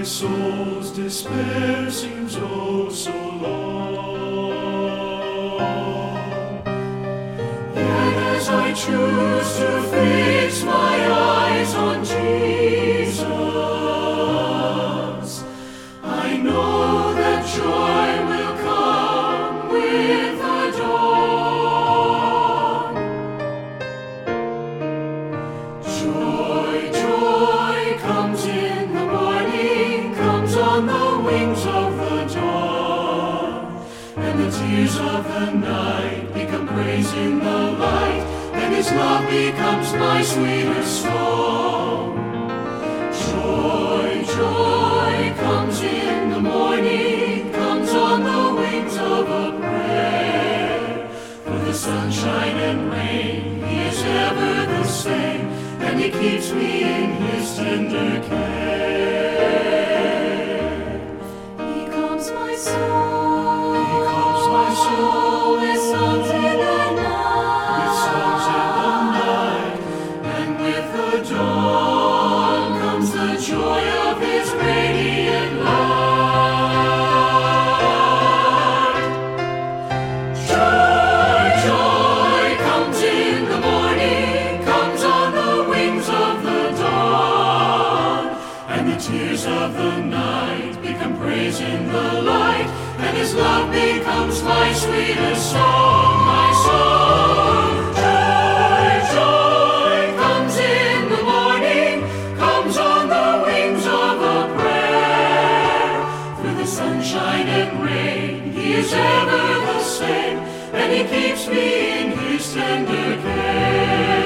soul's despair seems oh so long. Yet as I choose to fix my eyes on Jesus, I know that joy will come with the dawn. Joy, joy comes in the morning, comes on the wings of the dawn, and the tears of the night become praise in the light, and His love becomes my sweetest song. Joy, joy comes in the morning, comes on the wings of a prayer. For the sunshine and rain, He is ever the same, and He keeps me in His tender care. He calms my soul. He calms my soul with songs in the night. with songs in the night, and with the dawn comes the joy of His radiant light. Joy, joy comes in the morning, comes on the wings of the dawn, and the tears of the night become praise in the light, and His love becomes my sweetest song, my song. Joy, joy comes in the morning, comes on the wings of a prayer. Through the sunshine and rain, He is ever the same, and He keeps me in His tender care.